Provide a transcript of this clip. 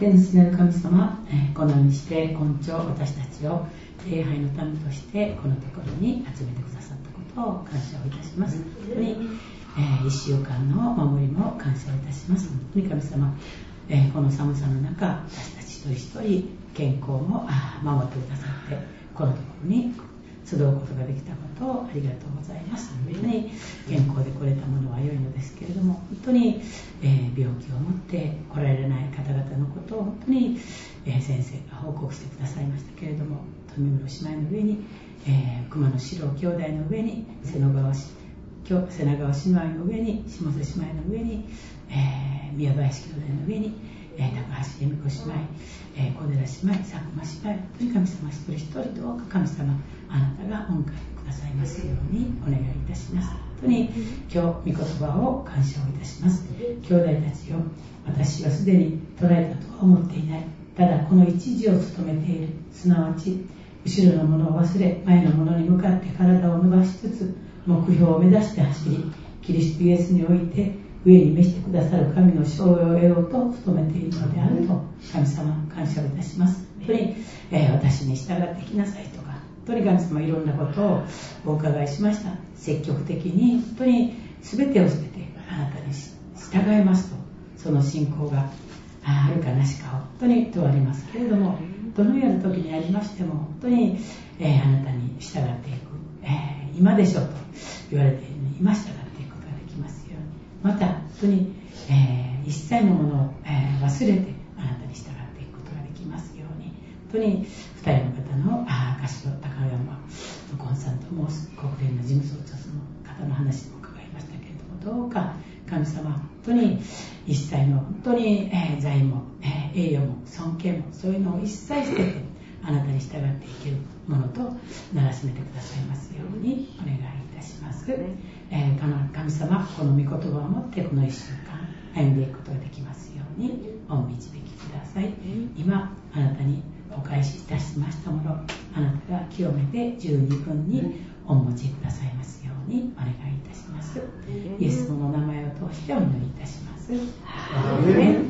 天主なる神様、このようにして今朝私たちを礼拝の民としてこのところに集めてくださったことを感謝をいたします。本当に、1週間の守りも感謝をいたします。本当に神様、この寒さの中私たち一人一人健康も守ってくださってこのところに集うことができたことをありがとうございます。本当に健康で来れたものは良いのですけれども、本当に、病気を持って来られない方々のことを本当に、先生が報告してくださいましたけれども、富室姉妹の上に、熊野四郎兄弟の上に瀬名川姉妹の上に下瀬姉妹の上に、宮林兄弟の上に、高橋恵美子姉妹、小寺姉妹、佐久間姉妹、本当に神様一人一人どうか神様あなたがお迎えくださいますようにお願いいたします。本当に今日御言葉を感謝をいたします。兄弟たちよ、私はすでに捉えたとは思っていない。ただこの一時を務めている。すなわち後ろのものを忘れ前のものに向かって体を伸ばしつつ目標を目指して走り、キリストイエスにおいて上に召してくださる神の勝利を得ようと努めているのであると神様感謝をいたします。本当に、私に従ってきなさいとか、本当に神様いろんなことをお伺いしました。積極的に本当に全てを捨ててあなたに従いますと、その信仰があるかなしかを本当に問われますけれども、どのような時にありましても本当に、あなたに従っていく、今でしょと言われているのに今従っていくことができますように、また本当に、一切のものを、忘れてあなたに従っていくことができますように、本当に2人の方の柏高山右近さんと申す国連の事務総長の方の話も伺いましたけれども、どうか神様本当に一切の本当に、財も、栄誉も尊敬もそういうのを一切捨ててあなたに従っていけるものとならしめてくださいますようにお願いいたします。神様この御言葉を持ってこの1週間歩んでいくことができますようにお導きください。今あなたにお返しいたしましたもの、あなたが清めて十二分にお持ちくださいますようにお願いいたします。イエスの名前を通してお祈りいたします。アーメン。